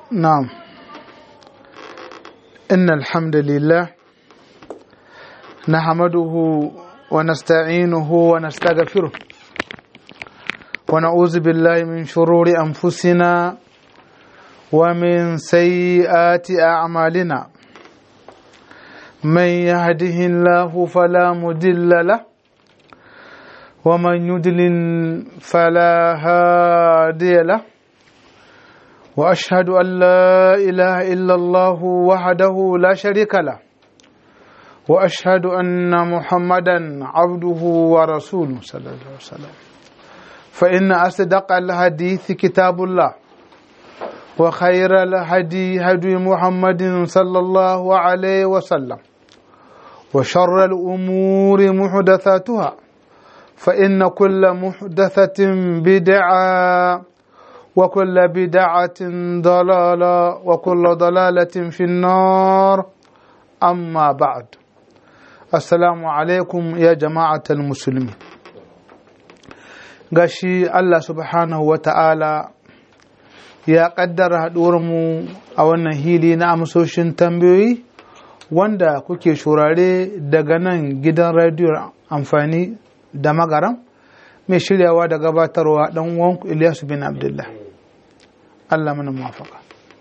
نعم إن الحمد لله نحمده ونستعينه ونستغفره ونعوذ بالله من شرور أنفسنا ومن سيئات أعمالنا من يهده الله فلا مضل له ومن يضلل فلا هادي له وأشهد أن لا إله إلا الله وحده لا شريك له وأشهد أن محمدا عبده ورسوله صلى الله عليه وسلم فإن أصدق الحديث كتاب الله وخير الهدي هدي محمد صلى الله عليه وسلم وشر الأمور محدثاتها فإن كل محدثة بدعة وكل بدعة ضلالة وكل ضلالة في النار أما بعد السلام عليكم يا جماعة المسلمين gashi Allah subhanahu wa ta'ala ya ƙaddara mu a wannan hili na amsoshin tambayoyi wanda kuke shurare daga nan gidan radiyon amfani da magaram mai shiryawa da gabatarwa ɗan uwanku Ilyasu bin Abdullah Allah mana muwafaka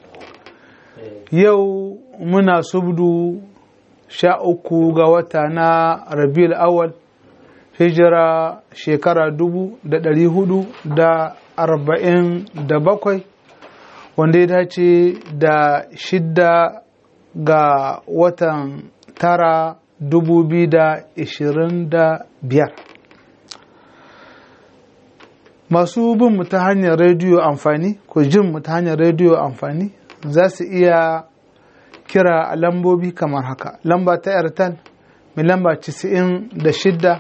yau muna subdu 13 ga wata na Rabiul Awwal hijira shekara 1447 wanda ya dace da 6 ga watan tara 2025 masu bin mu ta hanyar rediyo amfani ko jin mu ta hanyar rediyo amfani za su iya kira a lambobi kamar haka lamba ta airtel mai lamba 96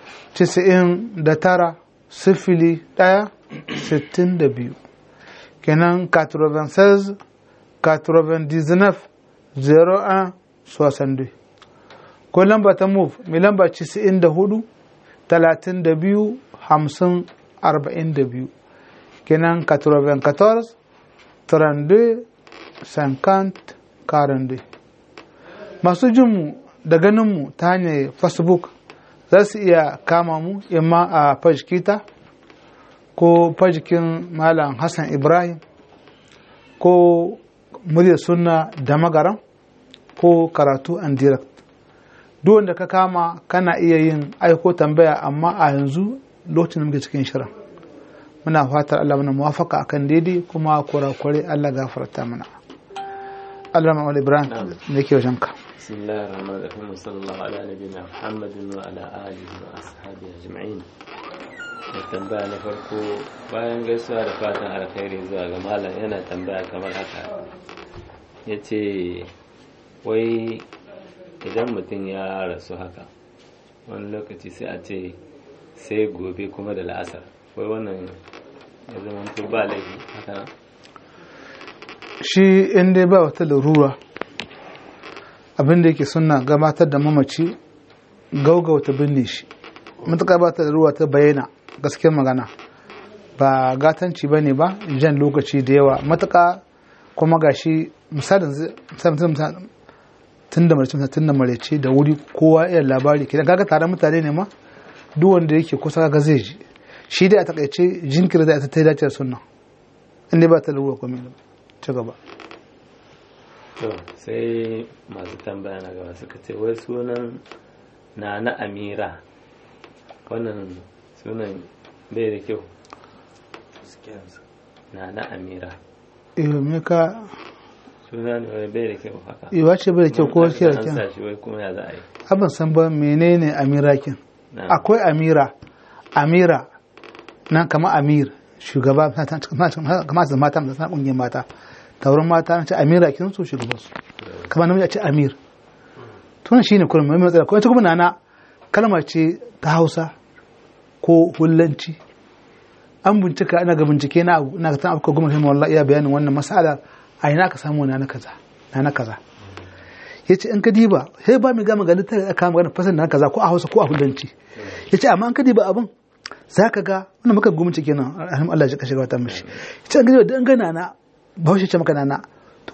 99 sifili 1 62 kenan 96 99 01 62 ko lamba ta move mai lamba 94 32 50 42 kenan 94 32 50 42 masu jinmu da ganinmu ta hanyar facebook za su iya kama mu imma a fajikita ko fajikin malam hassan ibrahim ko muryar sunna da magaran ko karatu and direct duk wanda ka kama kana iya yin aiko tambaya amma a yanzu lokacin da muke cikin shirin muna fatar Allah mana muwafaka akan daidai kuma kurakure Allah gafarta mana Allah ma'amala Ibrahim da ke wajen ka bismillahir rahmanir rahim sallallahu ala nabiyina muhammadin wa ala alihi wa ashabihi ajma'in da tambaya na farko bayan gaisuwa da fatan alkhairi zuwa ga malam yana tambaya kamar haka yace wai idan mutum ya rasu haka wani lokaci sai a ce sai gobe kuma da la'asar wai wannan ya zama ba laifi haka shi inda ba wata larura abinda yake suna gabatar da mamaci gaugauta binne shi matuƙa ba ta larura ta bayyana gaskiyar magana ba gatanci ba ne ba jan lokaci da yawa matuƙa kuma ga shi misalin tun da marece da wuri kowa iya labari kidan kaga tare mutane ne ma duk wanda yake kusa kaga zai ji shi dai a takaice jinkiri da ta dace da sunna inda ba ta larura komai ci gaba to sai masu tambaya na gaba suka ce wai sunan na amira wannan sunan bai da kyau na amira me ka suna ne wai bai da kyau haka iwa ce bai da kyau ko kira kyan wai kuma ya za a yi abin san ba menene amira kin akwai amira nan kama amir shugaba kamar da mata da kungiyar mata taurin mata na ce amira kin su shugaban su kamar namiji a ce amir tunan shine kullum mai matsala kuma ita kuma nana kalmar ce ta Hausa ko hullanci an bincika ina ga bincike na ga tan abuka goma himmar wallahi iya bayanin wannan mas'ala a ina ka samu na kaza yace in ka diba sai ba mi ga magana ta aka magana fasal na kaza ko a Hausa ko a hullanci yace amma in ka diba abin zaka ga wannan maka gumci kenan Allah ya kashe wata mishi yace an ga da an gana na Bahaushe ce maka nana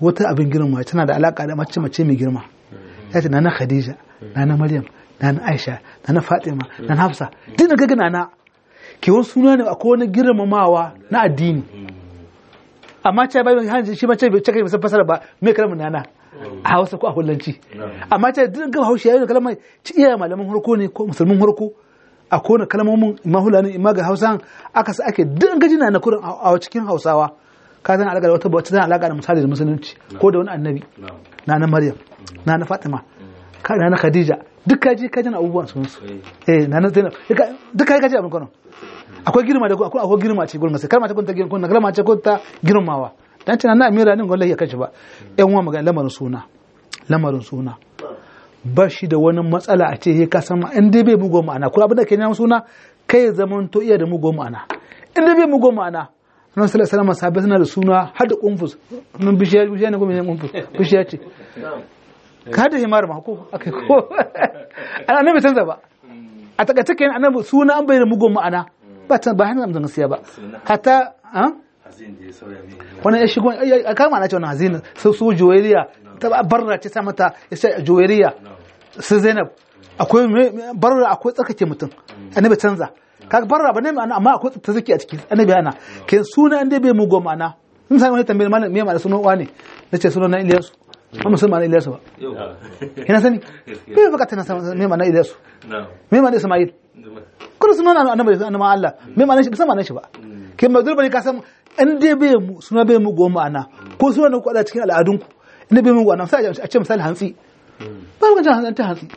wata abin girma tana da alaka da mace mai girma ya ce nana Khadija nana Maryam nana Aisha nana Fatima nana Hafsa duk da gaga nana ke wani suna ne akwai wani girmamawa na addini amma ce bai hanji shi mace bai cika masa fasara ba me kalmar nana a Hausa ko a Hullanci amma ce duk ga Hausa yayin kalmar ci iya malaman harko ne ko musulmin harko a kone kalmomin mahula ne imma ga Hausa aka sa ake duk gaji na kurin a cikin Hausawa ka zan alaka da wata zan alaka da misali da musulunci ko da wani annabi na Maryam na Fatima ka na Khadija duk kaji na abubuwan sun su na Zainab duk kaji abin kono akwai girma da akwai girma ce gurin sai kalma ta kunta girma kalma ce kunta girmawa dan tana na Amira din wallahi ya kace ba yan uwa magana lamarin suna ba shi da wani matsala a ce ka san in dai bai mugo ma'ana ko abin da ke neman suna kai zaman to iya da mugo ma'ana in dai bai mugo ma'ana Annabi sallallahu alaihi wasallam sahabbai suna da suna har da kumfus nan bishiya ne ko me kumfus bishiya ce ka da himar ma ko akai ko annabi canza ba a takaice kenan annabi suna an bayyana mugo ma'ana ba hannun zan gaskiya ba hatta wannan ya shigo a kama na ce wannan hazina su juwairiya ta barra ce ta mata ya ce juwairiya su Zainab akwai barra akwai tsakake mutum annabi canza kaga barra ba ne amma akwai ta zaki a ciki annabi ana ke suna inda bai mugo ma'ana in sai wani tambayar malam me ma'ana sunan wani nace sunan na Ilyasu amma sun ma'ana Ilyasu ba ina sani bai bukata na san me ma'ana Ilyasu me ma'ana Isma'il kuma sunan annabi Allah me ma'ana shi ba san ma'ana shi ba ke mazur bane ka san in dai bai suna bai mugo ma'ana ko suna ku da cikin al'adunku in bai mugo ma'ana sai a ce misali hantsi ba ga jan ta hantsi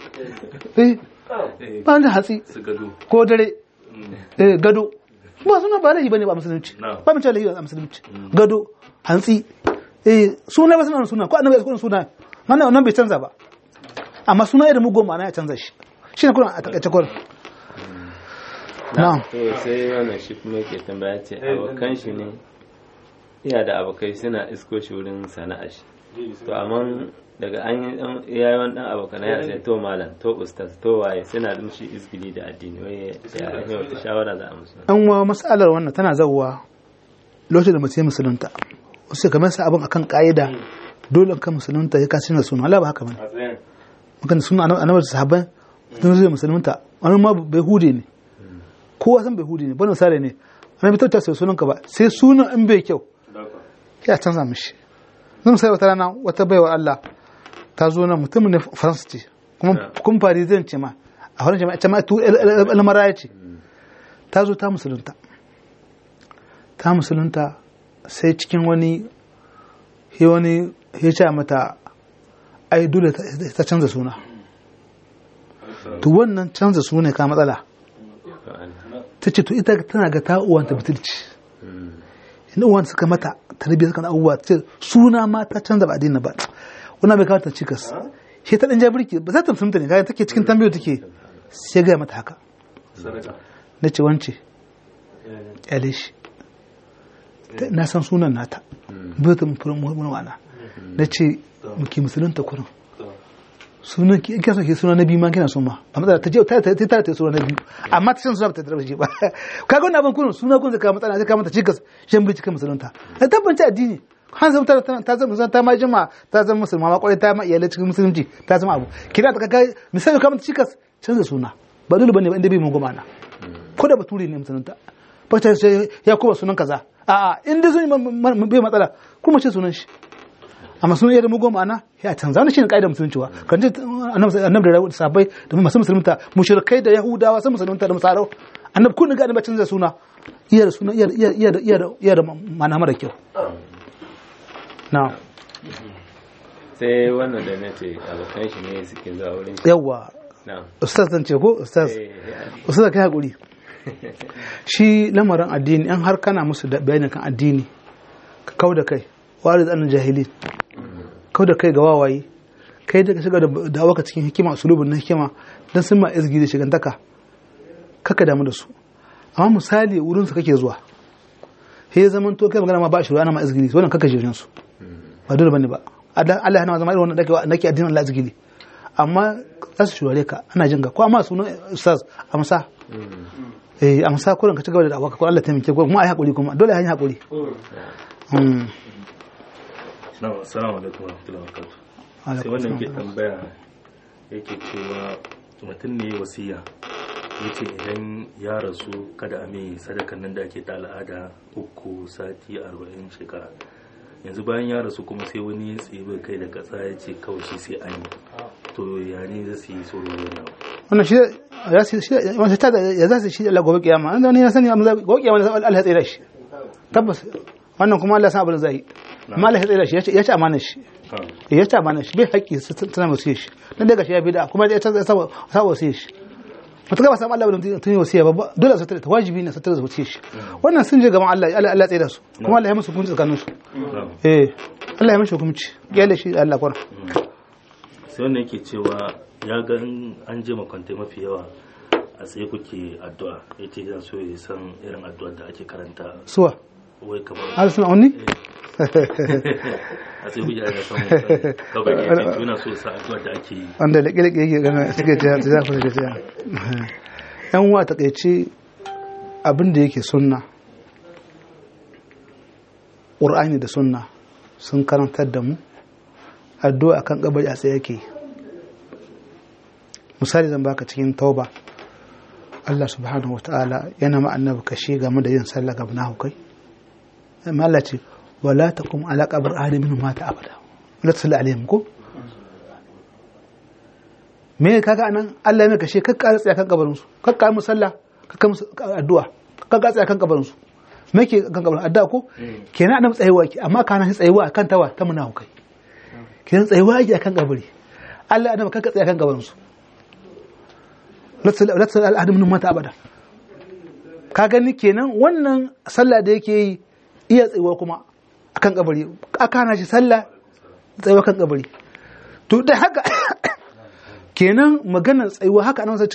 ba ga hantsi ko dare gado ba suna ba lahi bane ba musulunci ba mun ce lahi ba musulunci gado hantsi suna ba suna ko annabi ya suna wannan bai canza ba amma suna irin mugo ma'ana ya canza shi shine kuma a takaice kurin na to sai wannan shi kuma yake tambaya ce abokan shi ne iya da abokai suna isko shi wurin sana'a shi to amma daga an yayi wani dan abokan ya sai to malam to ustaz to waye suna da mushi izgili da addini waye ya ne wata shawara za a musu an wa mas'alar wannan tana zawwa lokacin da mutum musulunta wasu kamar sa abin akan kaida dole kan musulunta ya kasance suna Allah ba haka bane mukan suna annabi sahabbai dan zai musulunta wani ma bai hude ne kowa san bai hudi ne bana sare ne annabi ta sai sunan ka ba sai sunan in bai kyau ya canza mishi zan sai wata rana wata baiwa Allah ta zo nan mutum ne France ce kuma kun Parisian ce ma a wannan jama'a ce ma tu almaraya ce ta zo ta musulunta sai cikin wani ya ce mata ai dole ta canza suna to wannan canza suna ka matsala ta ce to ita tana ga ta uwanta butulci inda uwanta suka mata tarbiyyar suka na abubuwa ta ce suna ma ta canza ba addini ba wannan bai kawo ta cikas shi ta dan jabirki ba za ta musulunta ne kayan take cikin tambayo take sai gaya mata haka na ce wance kyale shi na san sunan nata bai ta mafurin ma'ana na ce muke musulunta kurin sunan ki kasa ke suna na biyu ma kina son ma a matsala ta je ta suna na biyu amma ta san suna ta tarbaje ba kaga wannan abin kun suna kun zaka matsala zaka mata cikas shan bi cikin musulunta ta tabbance addini han zama ta zama ta ma jima ta zama musulma ma kwarai ta ma iyalai cikin musulunci ta zama abu kina ta kaga misali ka mata cikas canza suna ba dole bane ba inda bai mun goma na ko da bature ne musulunta ba ta ya kuma sunan kaza a'a inda sun bai matsala kuma ce sunan shi amma sun yadda mugo ma'ana ya canza wani shine kaidar musulunci wa kan ce annabi da sahabbai da masu musulunta mushrikai da yahudawa sun musulunta da musarau annabi kun ga annabi canza suna iya da suna iya da ma'ana mara kyau na sai wannan da nace abokan shi ne suke zuwa wurin yawa ustaz zan ce ko ustaz kai hakuri shi lamarin addini in har kana musu bayanin kan addini ka kauda kai wari zanen jahili kau da kai ga wawaye kai da ka shiga da dawaka cikin hikima usulubin na hikima don sun ma izgi da shigantaka kaka damu da su amma misali wurin su kake zuwa he zaman to kai magana ma ba shi ana ma izgi wannan kaka jirin su ba dole bane ba Allah yana zama irin wannan dake addinin Allah izgi amma za su shurare ka ana jinga ko amma sunan ustaz amsa amsa kurin ka ci gaba da dawaka ko Allah taimake ko kuma ai hakuri kuma dole ai hakuri Assalamu alaikum warahmatullahi wabarakatuh. Sai wannan ke tambaya yake cewa mutum ne wasiya yace idan ya rasu kada a mai sadakan nan da ake ta al'ada 3 sati 40 shekara. Yanzu bayan ya rasu kuma sai wani ya tsibe kai da kasa ya ce kawai shi sai an yi, to ya ne za su yi tsoro wannan wannan shi wanda ta ya za su shi Allah gobe kiyama an ne ya sani amma gobe kiyama Allah ya tsira shi tabbas wannan kuma Allah ya san abin zai yi amma Allah ya tsira shi ya ci amanar shi ya ci amanar shi bai haƙƙi tana musu shi dan daga shi ya bida kuma ya sa wasu shi mutaka ba san Allah ba tun yi wasiya ba dole su ta wajibi ne su ta wasu shi wannan sun je gaban Allah Allah ya tsira su kuma Allah ya musu hukunci tsakanin su Allah ya mishi hukunci ya da shi Allah kwar sai wannan yake cewa ya ga an je makwantai mafi yawa a tsaye kuke addu'a ya ce yana so ya san irin addu'ar da ake karanta suwa wai kamar har suna wani a tsaye kuke ana samun kawai ya ce yana so ya san addu'ar da ake yi wanda laƙe-laƙe yake gana suke ta zafi da ta yan wa taƙaice abin da yake sunna ƙur'ani da sunna sun karantar da mu addu'a kan kabari a tsaye yake misali zan baka cikin tauba Allah subhanahu wa ta'ala yana ma annabi kashe game da yin sallah ga nahu kai amma Allah ce wala taqum ala qabr ahli minhum mata abada la tusalli alaihim ko me kaga anan Allah ne kashe kakka tsaya kan kabarin su kakka mu sallah kakka mu addu'a kakka tsaya kan kabarin su me ke kan kabarin addu'a ko kenan annabi tsayewa ki amma kana tsayewa akan tawa ta munahu kai kenan tsayewa ki akan kabari Allah annabi kakka tsaya kan kabarin su la tusalli al ahli minhum mata abada ka gani kenan wannan sallah da yake yi iya tsayuwa kuma akan kabari aka hana shi sallah tsayuwa kan kabari to da haka kenan maganar tsayuwa haka nan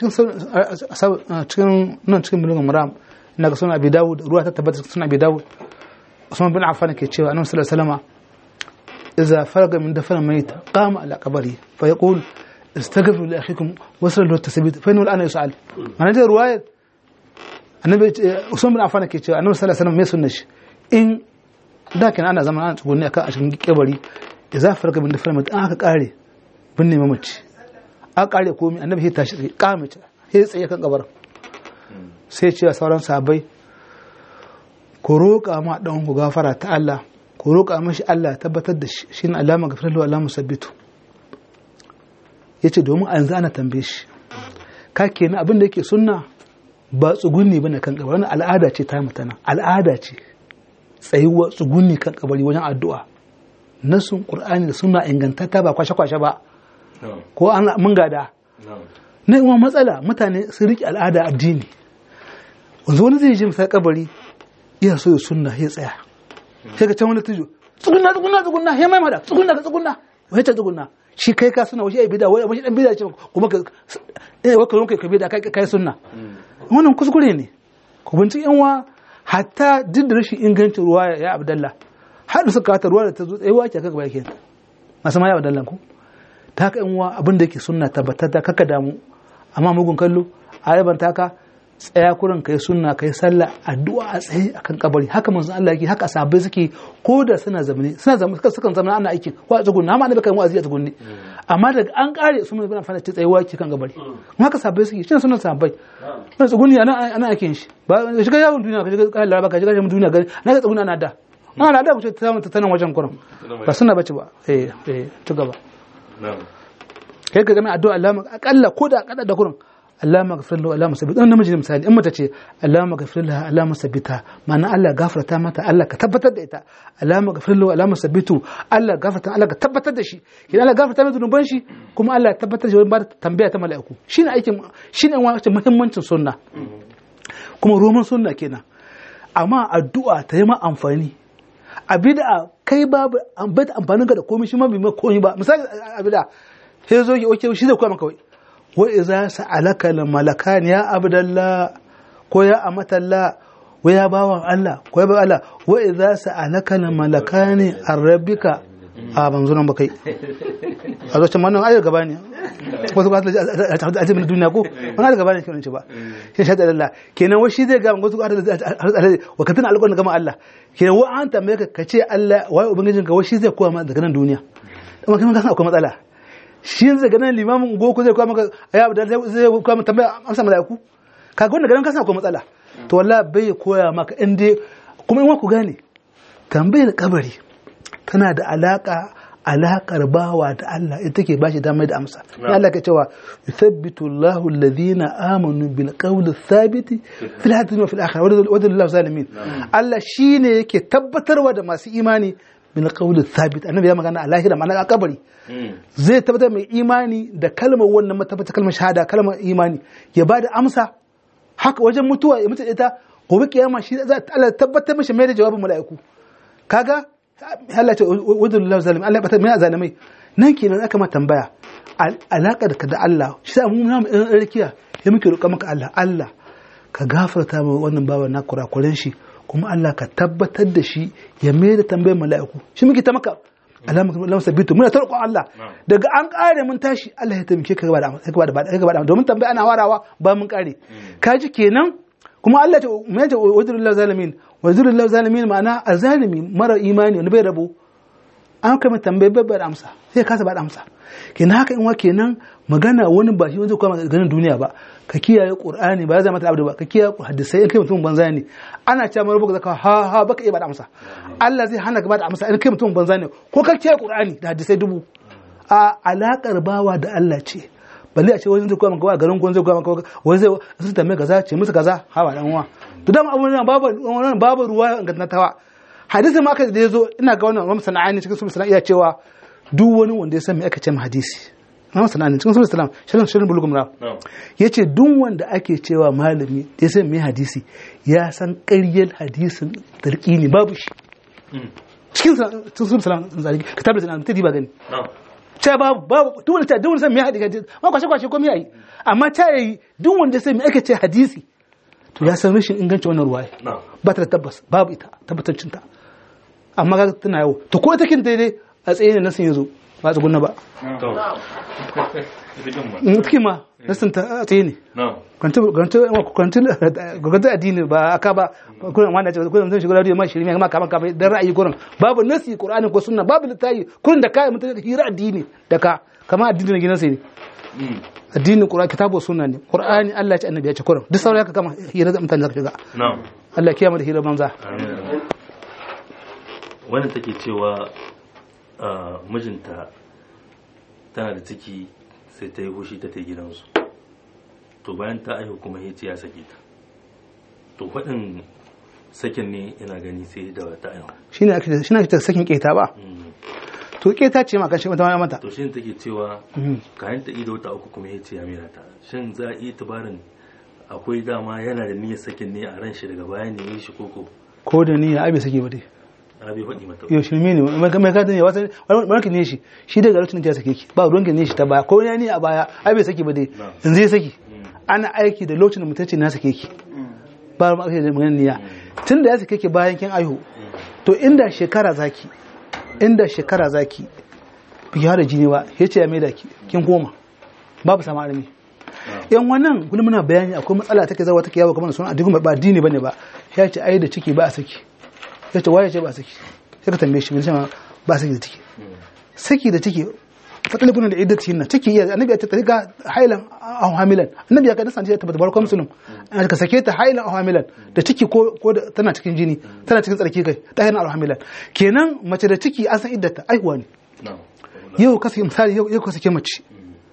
cikin bulugul maram ina ga sunan Abi Dawud ruwa ta tabbata sunan Abi Dawud Usman bin Affan ke cewa annabi sallallahu alaihi wasallam idza faraga min dafn mayit qama ala qabri fa yaqul استغفروا لاخيكم وصلوا التثبيت فانه الان يسال انا ده روايه annabi Usman bin Affan ke cewa annabi sallallahu alaihi wasallam mai sunnar shi in da kan ana zaman ana tsugunni akan a cikin kabari da za farka bin da farma an aka kare binne mamaci a kare komai annabi ya tashi kamata sai tsaye kan kabarin sai ce sauran sahabbai ku roƙa ma dan ku gafara ta Allah ku roƙa mashi Allah tabbatar da shi shine alama gafaralu Allah musabbitu yace domin an zana tambaye shi ka kenan abin da yake sunna ba tsugunni bane kan kabari wannan al'ada ce ta mutana al'ada ce tsayuwa tsugunni kan kabari wajen addu'a nasun qur'ani da sunna ingantata ba kwashe ba ko an mun gada na yi matsala mutane sun riƙe al'ada addini wanzu wani zai je misal kabari iya so ya sunna ya tsaya sai ka can wani tujo tsugunna ya mai mada tsugunna wai ta tsugunna shi kai ka suna waje ai bida wai waje dan bida ce kuma ka waka ka bida kai sunna wannan kuskure ne ku binciki yan wa hatta duk da rashin ingancin ruwa ya Abdullah har da suka ta ruwa da ta zo tsayewa ke kaga bakin masu ma ya Abdullah ku ta haka yan wa abin da yake sunna tabbatar da kaka damu amma mugun kallo ayaban taka tsaya kurin kai sunna kai sallah addu'a a tsaye akan kabari haka manzon Allah yake haka sahabbai suke ko da suna sukan zama ana aiki ko a tsugunna amma annabi kai wa'azi a tsugunni amma daga an kare su mun bin amfani da tsayewa ki kan kabari haka sahabbai suke shine sunan sahabbai wannan tsugunni ana aikin shi ba shiga yawon duniya ka shiga kai laraba ka shiga duniya gari na ga tsugunna ana da ana da ku ce ta samu ta nan wajen kurin ba sunna bace ba ci gaba kai ka ga addu'a Allah akalla ko da akalla da kurin Allahumma ghfir lahu Allahumma sabbit wannan namiji misali in mata ce Allahumma ghfir laha Allahumma sabbita ma'ana Allah gafarta mata Allah ka tabbatar da ita Allahumma ghfir lahu Allahumma sabbitu Allah gafarta Allah ka tabbatar da shi idan Allah gafarta mai zunuban shi kuma Allah ya tabbatar da shi ba tambaya ta mala'iku shine aikin shine wani muhimmancin sunna kuma roman sunna kenan amma addu'a ta yi ma amfani a bid'a kai babu amfanin ka da komai shi ma bai ma komai ba misali a bid'a sai zo ki oke shi zai koya maka wai wa iza sa'alaka al malakan ya abdallah ko ya amatalla wa ya bawan Allah ko ya bawan Allah wa iza sa'alaka al malakani ar rabbika a ban zo nan ba kai a zo can wannan ayar gaba ne wasu ba a cikin duniya ko wani daga bane kiran shi ba shi shahada Allah kenan wai shi zai ga wasu ba wa katina alƙawarin gama Allah kenan wa an tambaye ka ce Allah wai ubangijin ka wai shi zai koya ma daga nan duniya amma kuma ka san akwai matsala shi zai ga nan limamin goko zai koya maka ayi da zai koya maka tambaya amsa malaiku kaga wannan garan ka san akwai matsala to wallahi bai koya maka in dai kuma in ku gane tambayar kabari tana da alaƙar bawa da Allah ita take bashi damar da amsa ya Allah ka cewa yuthabbitu Allahu alladhina amanu bil qawli thabiti fil hayati wa fil akhirah wa dhallu zalimin Allah shine yake tabbatarwa da masu imani bil qawli thabit annabi ya magana a lahira ma'ana a kabari zai tabbatar mai imani da kalmar wannan matabbata kalmar shahada kalmar imani ya bada amsa haka wajen mutuwa ya mutu ita gobe kiyama shi za Allah tabbatar mishi mai da jawabin mala'iku kaga Allah ce wadullahu zalim Allah bata mai zalimai nan kenan aka ma tambaya alakar ka da Allah shi sa mu namu ɗan rikiya ya muke roƙa maka Allah ka gafarta mu wannan bawa na kurakuren shi kuma Allah ka tabbatar da shi ya mai da tambayar mala'iku shi muke ta maka Allah sabitu muna ta roƙon Allah daga an ƙare mun tashi Allah ya taimake ka gaba da domin tambaya ana warawa ba mun ƙare kaji kenan kuma Allah ya ce wadullahu zalimin wazirullahu zalimin ma'ana azalimi mara imani wani bai rabo an kama tambaye bai da amsa sai kasa ba da amsa kenan haka in wa kenan magana wani ba shi wanda kuma ganin duniya ba ka kiyaye qur'ani ba zai mata abdu ba ka kiyaye hadisai in kai mutum banza ne ana cewa mai rubuka zaka ha baka iya ba da amsa Allah zai hana ka ba da amsa in kai mutum banza ne ko ka kiyaye qur'ani da hadisai dubu a alakar bawa da Allah ce balle a ce wani zai koya maka garin gwan zai koya maka wani zai sun tambaye kaza ce musu kaza hawa dan uwa to dama abun nan babu ruwa ga natawa hadisi ma aka da yazo ina ga wannan Imam Sana'ani cikin sunan Sana'a iya cewa duk wani wanda ya san me aka ce ma hadisi Imam Sana'ani cikin sunan Sana'a shirin bulugum ra yace duk wanda ake cewa malami da ya san me hadisi ya san ƙaryar hadisin tarqini babu shi cikin sunan Sana'a kitabul Sana'a mutadi ba gani ta babu duk wanda san me hadisi ma kwashe ko me yayi amma ta yi duk wanda san me aka ce hadisi to ya san rashin inganci wannan ruwaya ba ta da tabbas babu ita tabbatancin ta amma ga tana yau to ko take daidai a tsaye ne nasin yazo ba tsugunna ba to ma nasin ta a tsaye ne kwanta addini ba aka ba kullum wanda ce kullum zan shiga radio ma shirme ma kaman dan ra'ayi gurin babu nasi qur'ani ko sunna babu litayi kullum da kai mutum da hira addini da ka kama addini ne gidansa ne addinin Qur'ani kitabu sunna ne Qur'ani Allah ya ce annabi ya ce Qur'an duk sauran ka kama hira da mutane zaka shiga na'am Allah kiyama da hira banza wannan take cewa mijinta tana da ciki sai ta yi hushi ta gidansu to bayan ta aihu kuma yace ya sake ta to faɗin sakin ne ina gani sai da ta aihu shine ake sakin keta ba to keta ce ma kan shi mata to shin take cewa kayan ta ido ta uku kuma yace ya mira ta shin za a yi tabarin akwai dama yana da niyyar sakin ne a ran shi daga baya ne shi koko ko da niyya ai bai sake ba dai abi faɗi mata yo shi ne mai ka ne wata wani ne shi daga lokacin da ya sake ki ba ruwan ne shi ta baya ko ne a baya ai bai sake ba dai yanzu ya saki ana aiki da lokacin da mutum ce na sake ki ba mu aka da magana niyya tunda ya sake ki bayan kin aihu to inda shekara zaki biki hada jini ba yace ya maida ki kin koma babu sama armi yan wannan kullum muna bayani akwai matsala take zawa take yawo kamar sunan addini ba addini bane ba yace ai da ciki ba a saki yace waye ce ba a saki sai ka tambaye shi bin ba a saki da ciki saki da ciki fatalibuna da iddati hinna ciki ya annabi ya tarika hailan aw hamilan annabi ya kada sanci ta barkon musulun ka sake ta hailan aw hamilan da ciki ko tana cikin jini tana cikin tsarki kai ta hailan aw hamilan kenan mace da ciki an san iddata aihuwa ne yau ka sake misali yau ka sake mace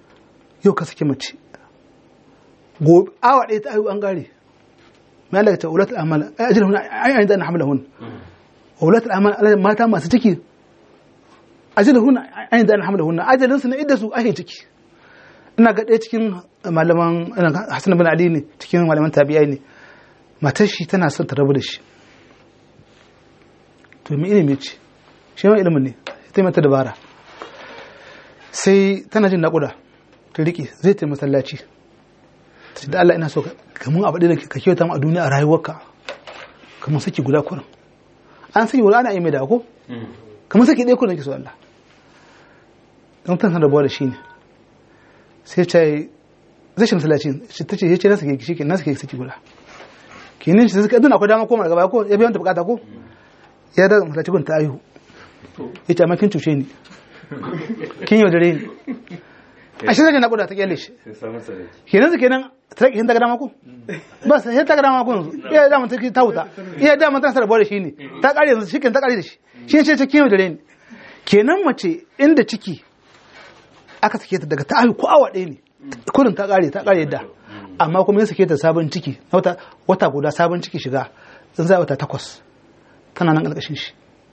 gobe awa ɗaya ta aihu an gare mai Allah ta ulatul amal ajrahun ayyana da hamlahun ulatul amal mata masu ciki ajrahun ayyana da hamlahun ajalin su na idda su ake ciki ina ga ɗaya cikin malaman Hassan bin Ali ne cikin malaman tabi'ai ne matar shi tana son ta rabu da shi to me ilimi ce shi ma ilimin ne ta mata dabara sai tana jin naƙuda ta riƙe zai ta masallaci ta ce da Allah ina so kamun abu da ka kyauta mu a duniya a rayuwarka kamar saki guda kurin an saki guda ana yi mai da ko kamar saki ɗaya kurin ke so Allah don ta san rabuwa da shi ne sai ta yi zai shi masallaci ta ce ya ce nasu ke shi ke nasu ke saki guda kinin shi suka dana akwai dama koma daga baya ko ya biyan ta bukata ko ya da masallaci gun ta aihu ya ce amma kin cuce ni kin yaudare ni a shi zai naƙuda ta kyale shi kenan su kenan ta ta ga dama ko ba sai ta ga dama ko yanzu iya dama ta wuta iya dama ta sarrafa da shi ne ta kare yanzu shi ta kare da shi shi ce ta kin yaudare ni kenan mace inda ciki aka sake ta daga ta aihu ko awa ɗaya ne kurin ta kare yadda amma kuma ya sake ta sabon ciki wata guda sabon ciki shiga in za wata 8 tana nan ƙarƙashin shi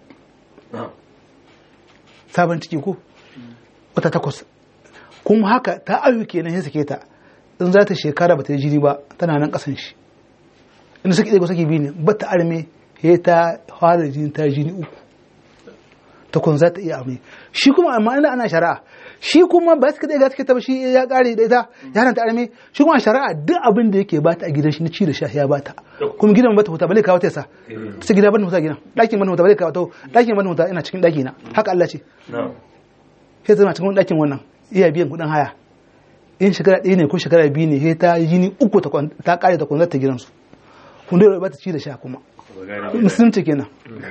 sabon ciki ko wata 8 kuma haka ta ayu kenan ya sake ta in za ta shekara ba ta yi jini ba tana nan ƙasan shi in suke ɗaya sake bi ne ba ta arme ya ta fara jini ta jini 3 ta kun za ta iya arme shi kuma amma ina ana shari'a shi kuma ba su kaɗai ga ta ba shi ya ƙare da ita ya hana ta arme shi kuma shari'a duk abin da yake bata a gidan shi na ci da sha ya bata kuma gidan bata huta bale kawo ta sa ta gida ban huta gidan ɗakin ban huta bale kawo ta ɗakin ban huta ina cikin ɗaki na haka Allah ce sai zama cikin ɗakin wannan iya biyan kuɗin haya in shekara 1 ne ko shekara 2 ne sai ta jini 3 ta ƙare ta kwanzar ta gidansu kun dole ba ta ci da sha kuma musulunci kenan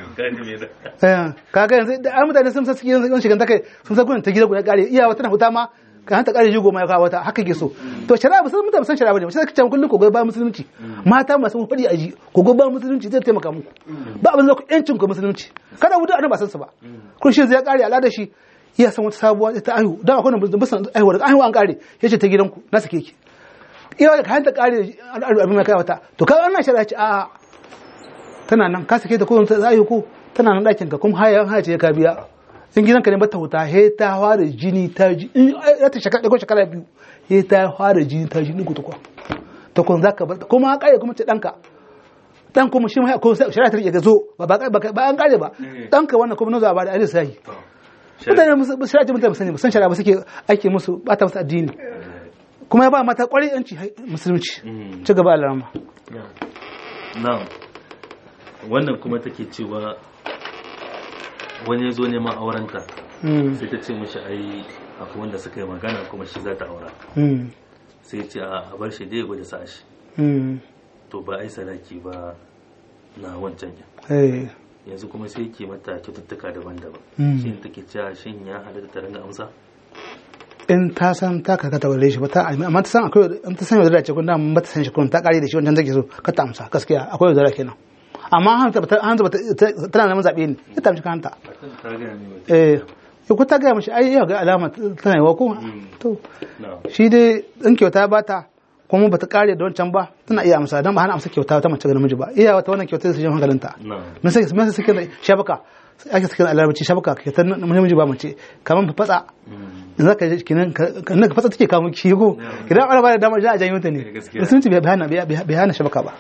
kaga yanzu da an mutane sun san suke yanzu shigan ta kai sun san kuɗin ta gida ku ya ƙare iya wata na huta ma ka hanta ƙare jigo ma ya kawo wata haka ke so to shari'a ba san mutane san shari'a ba ne sai ka ce kullum ko ba musulunci mata masu fadi aji ko ba musulunci zai taimaka muku ba abin da ku yancin ku musulunci kada wuta ana ba san su ba kun shi zai ƙare al'ada shi iya san wata sabuwa ta aihu da akwai nan bisan aihuwa da aihuwa an ƙare yace ta gidanku na sake ki iya da ka hanta ƙare abin mai kai wata to kaga wannan shari'a ce a tana nan ka sake ta ko ta aihu ko tana nan ɗakin ka kuma haya ce ka biya in gidanka ne bata huta he ta fara jini ta ji in ta shekara ko shekara 2 he ta fara jini ta jini ku to kun zaka bar kuma kare kuma ce danka dan kuma shi mai ko shari'a ta rike ga zo ba an kare ba danka wannan kuma nazo ba da ali sai mutane musu shari'a mutane sani san shari'a ba suke ake musu bata musu addini kuma ya ba mata kwarai yanci musulunci ci gaba al'amma na'am wannan kuma take cewa wani ya zo neman aurenta sai ta ce mishi ai akwai wanda suka yi magana kuma shi za ta aura sai ce a bar shi dai ya gwada sa shi to ba ai sadaki ba na wancan yanzu kuma sai ke mata cututtuka daban-daban shi ne take cewa shin ya halatta ta ringa amsa in ta san ta kaka ta wale shi ba ta amma ta san akwai in ta san yau da ce kun da ba ta san shi kun ta kare da shi wancan take so ka ta amsa gaskiya akwai yau da kenan amma hanzu tana neman zaɓe ne ya tamshi kanta ko ta gaya mashi ai yau ga alama tana yawa ko to shi dai in kyauta ba ta kuma ba ta kare da wancan ba tana iya amsa don ba hana amsa kyauta ta mace ga namiji ba iya wata wannan kyauta su jin hankalinta mun sai suke da shabaka ake suke alarmaci shabaka kyauta namiji ba mace kamar fatsa in zaka ji kinan ka fatsa take kawo ki ko idan ana ba da dama a janyo ta ne musulunci bai hana shabaka ba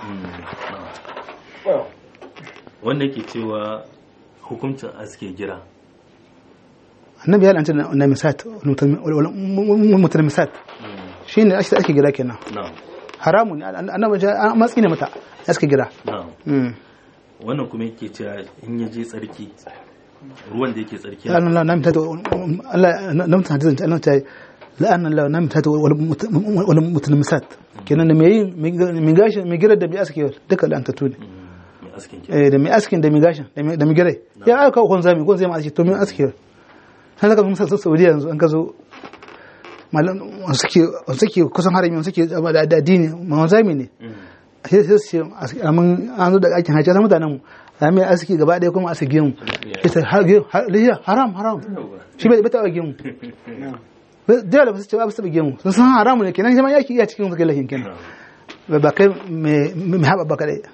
wanda ke cewa hukuncin aske gira annabi ya lanta na misat mutum misat shi ne ake gira kenan haramun annabi ya matsi ne mata aske gira wannan kuma yake cewa in ya je tsarki ruwan da yake tsarki Allah na mitata Allah na mutan hadisi Allah ta la'anna Allah na mitata wal mutalmisat kenan da mai gashi mai gira da mai aske duka da antatu ne da mai askin da mai gashin da mai girai ya aka kawo zami aski to mai aski sai daga mun sassa Saudiya yanzu an kazo malam suke kusan harami suke da addini ma zami ne sai su ce an zo daga aikin hajji na mutanen mu da mai aski gaba ɗaya kuma aski mu ita haram shi bai ta gemu da ba su ce ba su gemu sun san haramu ne kenan jama'a yake iya cikin zakai lahin kenan ba kai mai haɓa ba kadai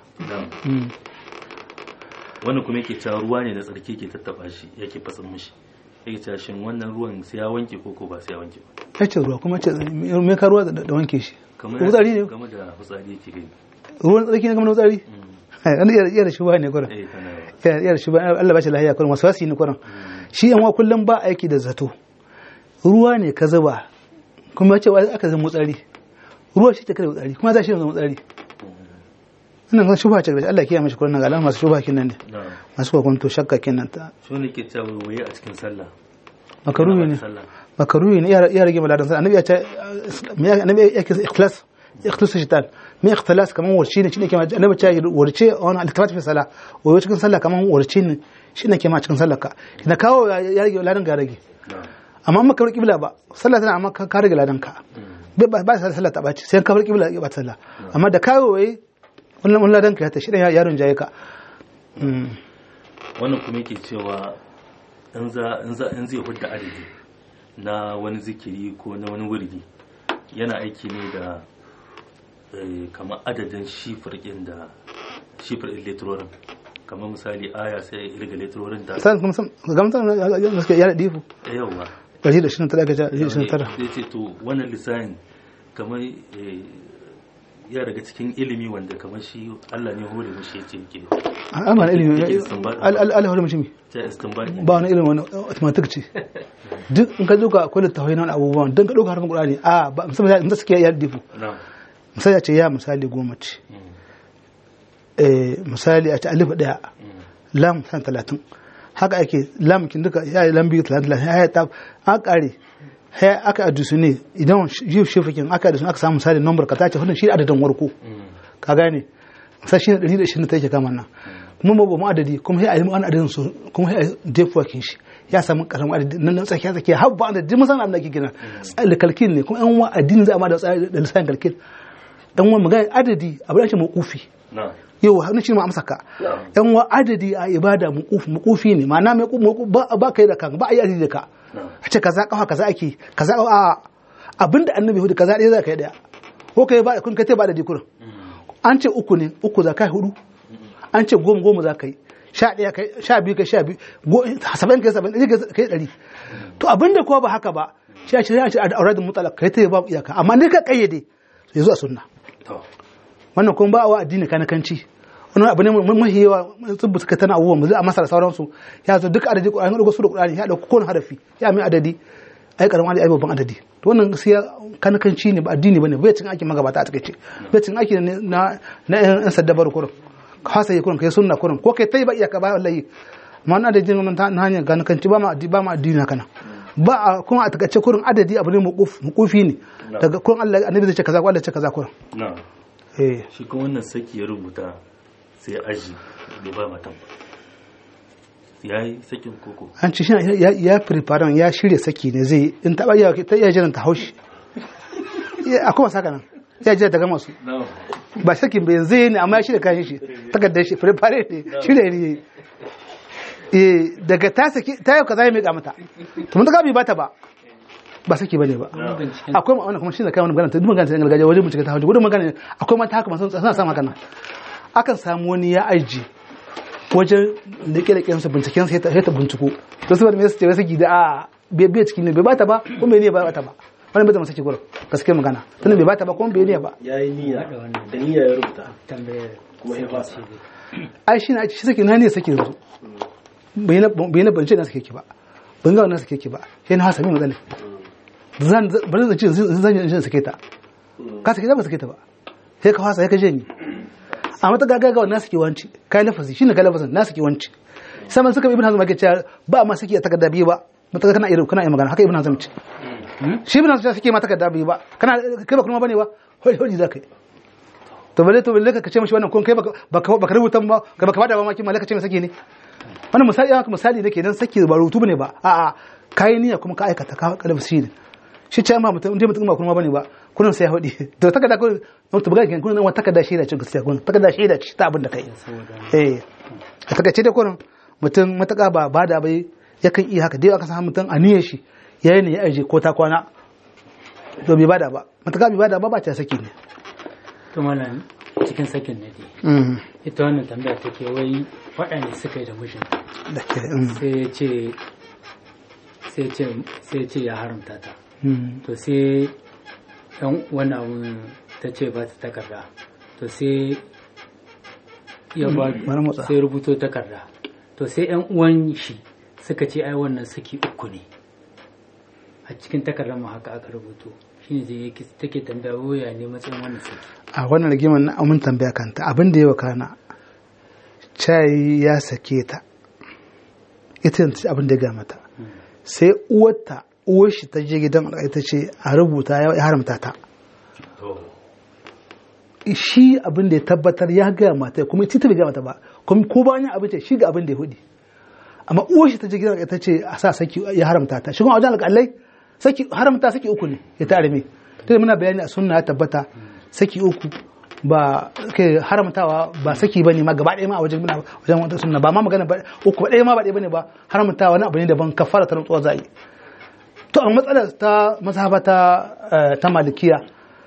wannan kuma yake cewa ruwa ne da tsarki ke tattaba shi yake fasin mishi yake cewa shin wannan ruwan sai ya wanke ko ba sai ya wanke ba yace ruwa kuma ce me ka ruwa da wanke shi fitsari ne game da fitsari yake gani ruwan tsarki ne game da fitsari wani iya da shuba ne kuran iya da shuba Allah ba shi lahiya kuran wasu wasi ne kuran shi yan wa kullum ba aiki da zato ruwa ne ka zuba kuma yace aka zama tsari ruwa shi ta kada tsari kuma za shi zama tsari wannan kan shubha ce Allah kiyaye mishi kullun ga alama masu shubha kinan ne masu kokonto shakka kinan ta so ne ke cewa waye a cikin sallah makaruhi ne makaruhi ne ya rage maladan sallah annabi ya ce annabi ya ce ikhlas shaitan me ikhlas kaman warce ne shine ke annabi ya ce warce wannan al-tifat fi sallah wai cikin sallah kaman warce ne shine ke ma cikin sallar ka ina kawo ya rage ladan ga rage amma maka bar kibla ba sallah tana amma ka rage ladan ka ba sallah ta baci sai ka bar kibla ba sallah amma da kawo wai wannan ladan ka ya ta shi yaron jaye ka wannan kuma yake cewa in zai hudda adadi na wani zikiri ko na wani wurdi yana aiki ne da kamar adadin shifir letterorin kamar misali aya sai irga letterorin da sai kuma gamsan da suke yada difu yawa ƙarshe da shi tara ga shi tara sai ce to wannan lissahin kamar ya daga cikin ilimi wanda kamar shi Allah ne hore mishi yace yake amma ilimi Allah hore mishi me ba wani ilimi wani automatic ce duk in ka duka akwai littafai na abubuwan dan ka dauka harfin Qur'ani a ba musamman da suke yada difu misali a ce ya misali 10 ce misali a ce alif daya lam san 30 haka ake lam kin duka ya lam biyu 30 ya ta a kare ya aka adusu ne idan yi shifikin aka adusu aka samu misali number ka tace wannan shi adadin warko ka gane sai shi 120 take kama nan kuma ba mu adadi kuma sai a yi mu adadin su kuma sai a defuwa kin shi ya samu karamin adadi nan tsakiya tsakiya har ba da mun san annabi gina kalkin ne kuma an wa addini za a ma da lisan kalkin dan wa magana adadi abu da ake mauqufi yau hannun shi ma amsa ka yan wa adadi a ibada muqufi ne ma'ana mai ba kai da kan ba a yi adadi da ka a ce kaza kafa kaza ake kaza a abinda annabi hudu kaza ɗaya za ka yi ɗaya ko kai ba kun kai ba da dikurin an ce 3 ne 3 za ka yi 4 an ce 10 za ka yi 11 kai 12 kai 12 70 kai 70 kai 100 to abinda ko ba haka ba shi a ce a auradin mutalaq kai ta ba iyaka amma ne ka kayyade yanzu a sunna wannan kuma ba wa addini kanakanci wani abu ne mahiyawa tsubbu suka tana abubuwan mu zai a masar sauransu ya zo duk adadi Qur'ani da su da Qur'ani ya dauko kowane harafi ya mai adadi ai karamin adadi ai babban adadi to wannan gaskiya kanakanci ne ba addini bane bai cin aikin magabata a takeice bai cin aiki ne na yan saddabar kurin ka hasa yi kurin kai sunna kurin ko kai tai ba iyaka ba wallahi amma wannan adadi wannan ta hanyar kanakanci ba ma addini haka nan ba kuma a takeice kurin adadi abu ne muqufi ne daga kurin Allah annabi zai ce kaza ko Allah ce kaza kurin shi kuma wannan saki ya rubuta sai aji bai ba matan ya yi sakin koko an ci shi ya preparan ya shirya saki ne zai in taɓa ta iya jiran ta haushi akwai masu haka nan ya jira ta gama su ba sakin bai zai ne amma ya shirya kayan shi takardar shi prepare ne shirya ne daga ta saki ta yau kaza ya miƙa mata to mun ta gabi ba ta ba saki bane ba akwai wannan kuma shi da kai wannan magana ta duk magana ta gargajiya wajen bincike ta hauji gudun magana akwai mata haka masu suna samun haka nan akan samu wani ya aji wajen leke-leken su binciken sai ta binciko to su me su ce wasu gida a bai cikin ne bai bata ba ko bai ne ba bata ba wannan bai zama saki gurin gaskiya magana tunda bai bata ba kuma bai ne ba yayi niyya da niyya ya rubuta tambayar kuma ya fasa ai shi na shi saki na ne saki yanzu bai na bance na sake ki ba ban ga wannan sake ki ba sai na hasa min matsala bari zan ce zan sake ta ka sake ta ba sake ta ba sai ka fasa sai ka je ni amma ta gagaga wannan suke wanci kai lafazi shine kai lafazin na suke wanci saman suka ibn hazm ake cewa ba ma suke takarda biyu ba mutaka kana irin kana magana haka ibn hazm ce shi ibn hazm suke ma takarda biyu ba kana kai ba kuma bane ba hoi zakai to balle ka ce mishi wannan kun kai baka rubuta ba baka bada ba maki malaka ce mai sake ne wannan misali nake dan sake ba rubutu bane ba a'a kai niyya kuma ka aikata ka kalafsi ne shi ce ma mutum inda mutum ba kuma bane ba kunan sai hudi to takarda ko to buga kin kunan wata takarda shaida ce gaskiya kunan takarda shaida ce ta abin da kai a takaice da kunan mutum mataka ba bada bai yakan iya haka dai aka samu mutum a niyyar shi yayin ne ya aje ko ta kwana to bai bada ba mataka bai bada ba ta saki ne to mallan cikin sakin ne dai ita wannan tambaya take wai waɗanda suka yi da mijin sai ce ya haramta ta to sai yan wani abu ta ce ba ta takarda to sai ya ba sai rubuto takarda to sai yan uwan shi suka ce ai wannan saki 3 ne a cikin takardar mu haka aka rubuto shine je take tambaya waya ne matsayin wannan saki a wannan rigimar na mun tambaya kanta abin da yawa kana chai ya sake ta ita abin da ya ga mata sai uwar shi ta je gidan alƙali ta ce a rubuta ya haramta ta shi abin da ya tabbatar ya gaya mata kuma ita bai gaya mata ba kuma ko bayan abin ce shi ga abin da ya hudi amma uwar shi ta je gidan ta ce a sa saki ya haramta ta shi kuma wajen alƙalai saki haramta saki uku ne ya ta arme tunda muna bayani a sunna ya tabbata saki uku ba kai haramtawa ba saki bane ma gaba ɗaya ma a wajen wata sunna ba ma magana ba uku ɗaya ma ba ɗaya bane ba haramtawa wani abu ne daban kafara ta rantsuwa zai to a matsalar ta mazhaba ta malikiya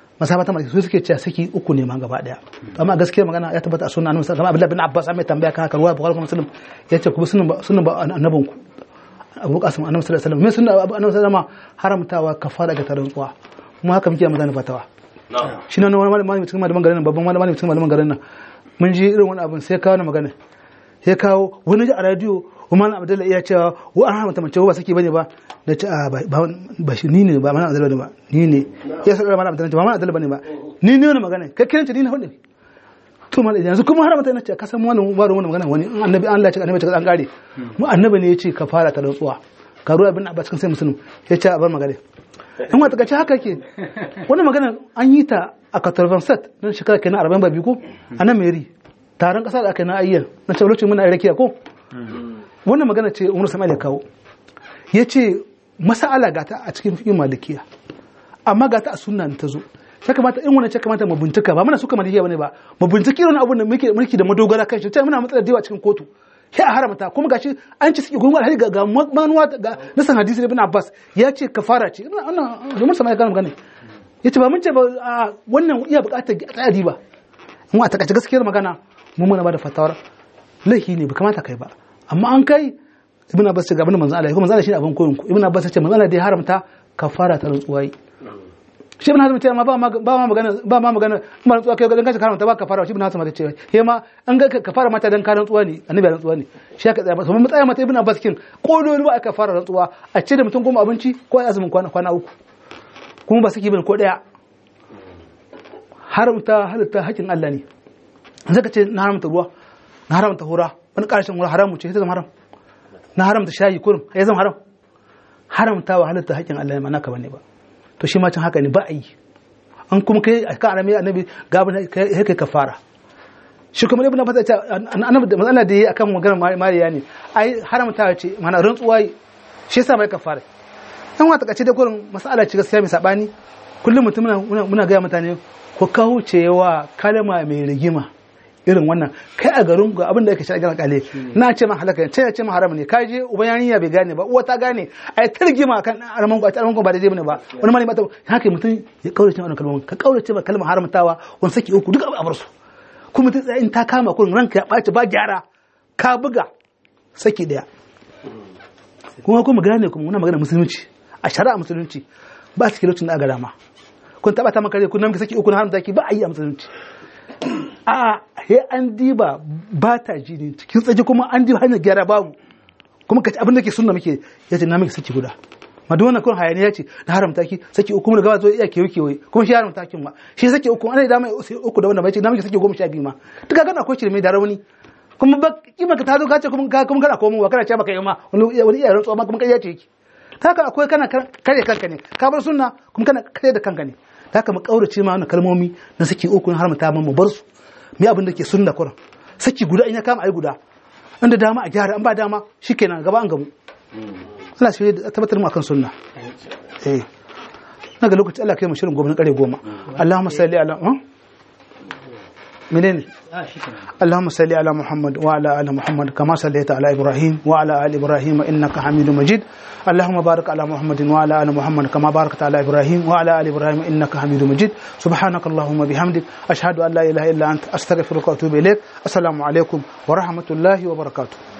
su suke cewa saki uku ne ma gaba daya amma gaskiya magana ya tabbata a sunna annabi sallallahu alaihi wasallam bin Abbas mai tambaya kan haka ruwa Bukhari Muslim yace kuma sunan ba annabin ku Abu Qasim annabi sallallahu alaihi wasallam me sunna annabi sallallahu haramtawa kafara ga tarantsuwa kuma haka muke magana fatawa shi ne wani malami cikin malaman garin nan babban malami cikin malaman garin nan mun ji irin wani abin sai kawo na magana sai kawo wani ji a radio Umar Abdullahi ya cewa wa an haramta mace ba saki bane ba da ce ba shi ni ne ba mana Abdullahi ba ni ne ya saka mana Abdullahi ba mana Abdullahi bane ba ni ne wannan magana kai kiran ce ni ne hudu to mal yanzu kuma haramta nace ka san wannan ba wannan magana wani annabi Allah ya ce annabi ya ce an gare mu annabi ne ya ce ka fara ta rantsuwa ka ruwa ibn Abbas kan sai musulmi ya ce a bar magana in wata kace haka ke wannan magana an yi ta a 87 dan shekara kenan 42 ko anan meri taron kasa da aka na ayyan na ce lokacin muna rakiya ko wannan magana ce Umar Sama'il ya kawo yace mas'ala gata a cikin fiqh malikiya amma gata a sunna ta zo ya kamata in wannan ce kamata mu bincika ba muna suka malikiya bane ba mu binciki irin abun da muke da madogara kan shi sai muna matsala da cikin kotu sai a haramta kuma gashi an ci suke gurgurwa har ga manuwa ga nasan hadisi ibn Abbas ya ce kafara ce wannan Umar Sama'il ya magana yace ba mun ce ba wannan iya bukatar tsadi ba in wa ta kace gaskiyar magana mu muna ba da fatawar laifi ne ba kamata kai ba amma an kai ibn Abbas ce gaban manzo Allah kuma manzo Allah shine abin koyon ku ibn Abbas ce manzo Allah da ya haramta kafara ta rantsuwa shi ibn Hazm ce ma ba ma magana ma rantsuwa kai ga kace haramta ba kafara shi ibn Hazm ce he ma an ga kafara mata dan ka rantsuwa ne annabi rantsuwa ne shi aka tsaya ba mun tsaya mata ibn Abbas kin kodoli ba aka fara rantsuwa a ce da mutum goma abinci ko azumin kwana uku kuma ba saki bin ko daya haramta halitta hakin Allah ne zaka ce na haramta ruwa na haramta hura wani ƙarshen wani haramu ce zama haram na haramta shayi kurum ya zama haram haramta wa halitta haƙƙin Allah ma naka bane ba to shi ma can haka ne ba a yi an kuma kai ka arame annabi gabin kai kafara shi kuma ibn Abbas ya ce annabi da matsala da yi akan maganar mariya ne ai haramta ce mana rantsuwa shi yasa mai kafara dan wata kace da kurin mas'ala ce gaskiya mai sabani kullum mutum muna ga mutane ko kawo cewa kalma mai rigima irin wannan kai a garin ga abin da yake shi a gidan kale na ce ma halaka ce ce ma haram ne kai je uban yarinya bai gane ba uwa ta gane ai targima kan arman ko ba daidai bane ba wani malami ba haka mutum ya kaurace wannan kalmomin ka kaurace ba kalmar haramtawa wani saki uku duk a bar su kuma mutum in ta kama kurin ranka ya baci ba gyara ka buga saki daya kuma gane kuma muna magana musulunci a shari'a musulunci ba su lokacin da aka rama kun taba ta maka kun nan saki uku na haramta ki ba a yi a musulunci a he an diba ba ta ji ne cikin tsaji kuma an diba hanyar gyara babu kuma kace abin da ke sunna muke yace na miki saki guda ma duk wannan kun hayani yace na haramta ki saki uku mun gaba zo iya kewaye kuma shi haramta kin ma shi saki uku ana da mai uku da wannan bai ce na miki saki 12 ma duka kana akwai shirme da rauni kuma ba kima ka tazo ka ce kuma kana komowa kana ce baka yi ma wani iya rantsuwa ma kuma kai yace ki haka akwai kana kare kanka ne ka bar sunna kuma kana kare da kanka ne haka mu kaurace ma wannan kalmomi na saki uku na haramta mu bar su me abin da ke sunna kuran saki guda in ya kama ai guda inda dama a gyara an ba dama shikenan gaba an gamu Allah shi tabbatar mu akan sunna naga lokaci Allah kai mu shirin gobe na kare 10 Allahumma salli ala منين اللهم صل على محمد وعلى آل محمد كما صليت على إبراهيم وعلى آل إبراهيم إنك حميد مجيد اللهم بارك على محمد وعلى آل محمد كما باركت على إبراهيم وعلى آل إبراهيم إنك حميد مجيد سبحانك اللهم بحمدك أشهد أن لا إله إلا أنت أستغفرك وأتوب إليك السلام عليكم ورحمة الله وبركاته